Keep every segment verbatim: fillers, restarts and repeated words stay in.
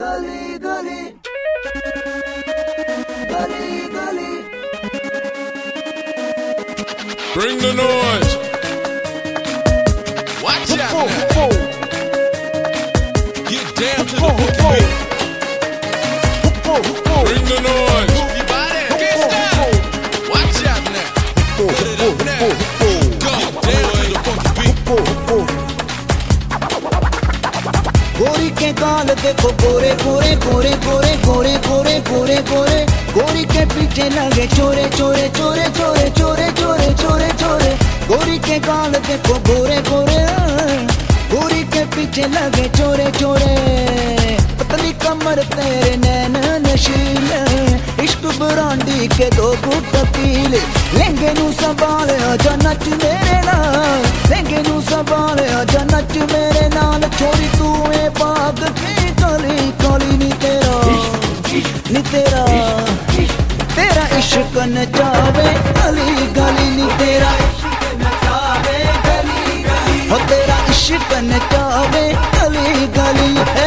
गली गली गली गली Bring the noise. Watch out now. Get down to the boogie beat. Bring the noise. You body can't stop. Watch out now. Put it up now. Go down to the boogie beat. गोरी के गाल देखो गोरे गोरे गोरे गोरे गोरे गोरे गोरे गोरे गोरी के पीछे लगे चोरे चोरे चोरे चोरे चोरे चोरे चोरे चोरे गोरी के गाल देखो गोरे गोरे गोरी के पीछे लगे चोरे चोरे पतली कमर तेरे नैन नशीले इश्क ब्रांडी के दो घुट पीले लहंगे नू संभाले आजा नच मेरे नाल लहंगे नू संभाले आजा नच मेरे नाल छोरी तू ए पाग की काली काली नी तेरा नी तेरा तेरा इश्क नचावे गली गली नी तेरा हो तेरा इश्क नचावे गली गली है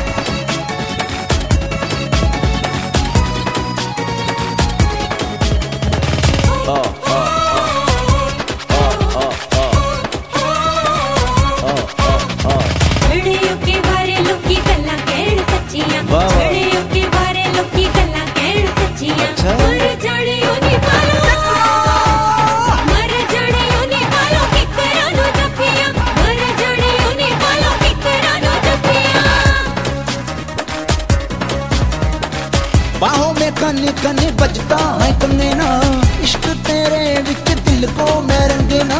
बाहों में कनी कनी बजता है कन्ने ना इश्क तेरे विच दिल को मैं रंगना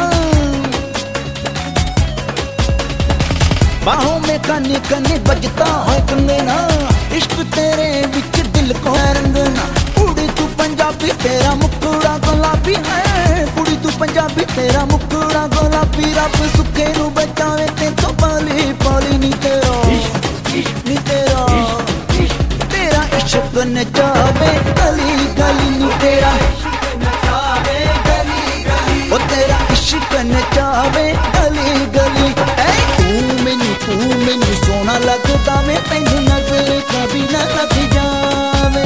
बाहों में कनी कनी बजता है कन्ने ना इश्क तेरे विच दिल को मैं रंगना कुड़ी तू पंजाबी तेरा मुखड़ा गुलाबी है कुड़ी तू पंजाबी तेरा मुखड़ा गुलाबी रब सुखे नू बचावे ते तो पाली पाली नी तेरा नी तेरा इश्क नचावे गली गली नी तेरा ओ तेरा इश्क नचावे गली गली ऐ तू मैनू तू मैनू सोना लगदा मैं तैनू नजर कभी ना लग जावे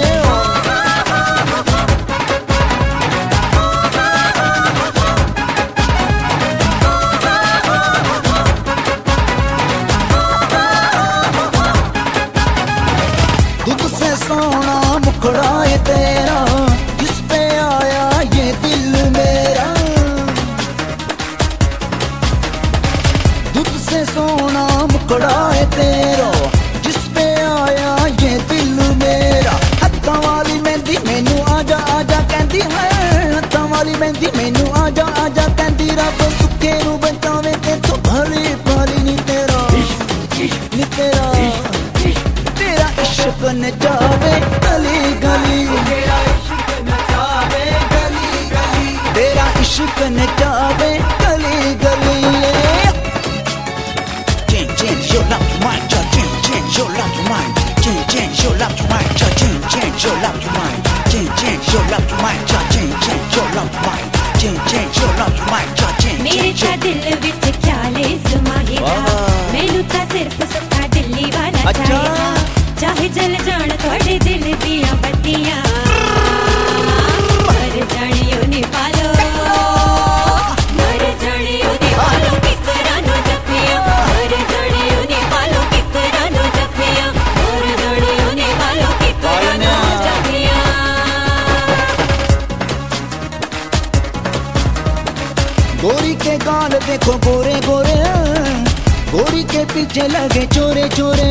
सोना मुखड़ा है तेरा जिस पे आया ये दिल मेरा दूध से सोना मुखड़ा है तेरा जिस पे आया ये दिल मेरा हत्था वाली मेहंदी मैनू आजा आजा कहती है हत्था वाली मेहंदी मैनू आजा आजा कहती रब सुखे नू बचावे ते तू भली भली नी तेरा नी तेरा तेरा इश्क नचावे गली गली तेरा इश्क नचावे गली गली तेरा इश्क नचावे गली गली Change change your love to mine change change your love to mine change change your love to mine change change your love to mine change change your love to mine change change your love to mine change change your love to mine change मेरे ता दिल विच ख्याल समाएगा मैनू ता सिर्फ सुखा दिल्ली वाला चाहिए चाहे जल जान थोड़े दिल दिया बत्तियां मर जानियो नी पालो मर जानियो नी पालो किकरा नो जपिया मर जानियो नी पालो किकरा नो जपिया मर जानियो नी पालो किकरा नो जपिया गोरी के गाल देखो गोरे गोरे गोरी के पीछे लगे चोरे चोरे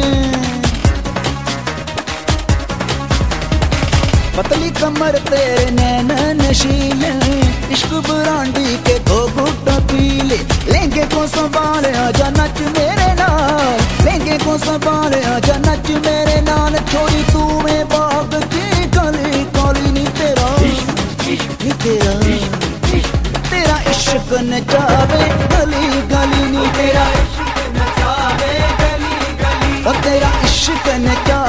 पतली कमर तेरे नैन नशीले इश्क ब्रांडी के दो घुट पीले लहंगे को संभाले आजा नच मेरे नाल लहंगे को संभाले आजा नच मेरे नाल छोरी तू में बाग की काली काली नी तेरा नी तेरा तेरा इश्क नचावे गली गली नी तेरा ओ तेरा इश्क नचा